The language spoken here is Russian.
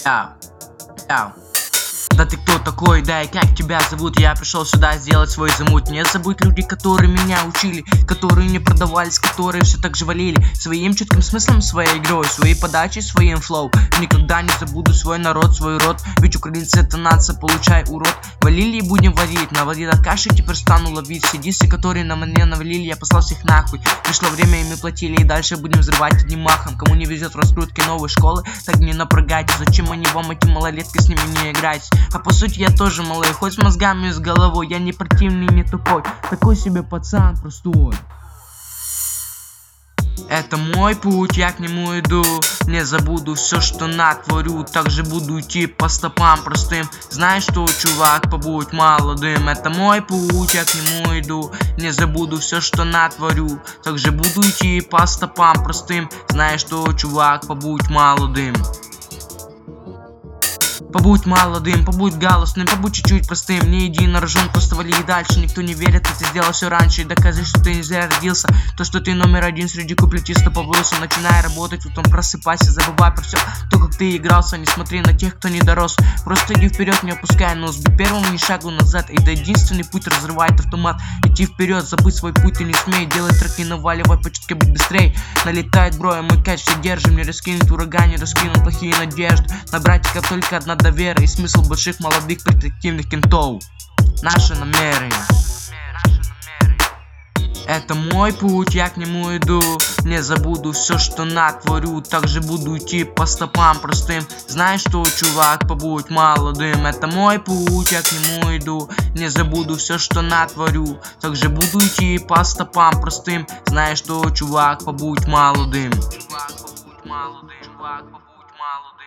Яу, яу. Да ты кто такой, да и как тебя зовут? Я пришел сюда сделать свой замут. Не забудь люди, которые меня учили, которые не продавались, которые все так же валили своим чутким смыслом, своей игрой, своей подачей, своим флоу. Никогда не забуду свой народ, свой род. Ведь украинцы это нация, получай урод. Валили и будем варить, наводил от каши, теперь стану ловить. Все дисы, которые на мне навалили, я послал всех нахуй. Пришло время, и мы платили, и дальше будем взрывать одним махом. Кому не везет в раскрутке новой школы, так не напрягайте. Зачем они вам, эти малолетки, с ними не играйте? А по сути я тоже малый, хоть с мозгами и с головой. Я не противный, не тупой, такой себе пацан простой. Это мой путь, я к нему иду. Не забуду все, что натворю. Также буду идти по стопам простым. Знаешь что, чувак, побудь молодым. Это мой путь, я к нему иду. Не забуду все, что натворю. Также буду идти по стопам простым. Знаешь что, чувак, побудь молодым. Побудь молодым, побудь галусным, побудь чуть-чуть простым. Не иди на рожон, просто вали и дальше. Никто не верит, ты сделал все раньше. И доказывай, что ты не зря родился. То, что ты номер один среди куплетистов повылся. Начинай работать, утром просыпайся. Забывай про все, то как ты игрался. Не смотри на тех, кто не дорос. Просто иди вперед, не опускай нос. Бей первым, ни шагу назад. И это единственный путь, разрывает автомат. Идти вперед, забыть свой путь, ты не смей. Делай треки, наваливай по чутке, быть быстрей. Налетает броя, мой кэш, все держим. Не раскинуть ураган, не раскинуть плохие надежды. На братиков только одна вера и смысл больших молодых перспективных кентов. Наше намерение. Это мой путь, я к нему иду. Не забуду все, что натворю. Также буду идти по стопам простым. Знаешь что, чувак, побудь молодым. Это мой путь, я к нему иду. Не забуду все, что натворю. Также буду идти по стопам простым. Знаешь что, чувак, побудь молодым. Чувак, побудь молодым. Чувак, побудь молодым.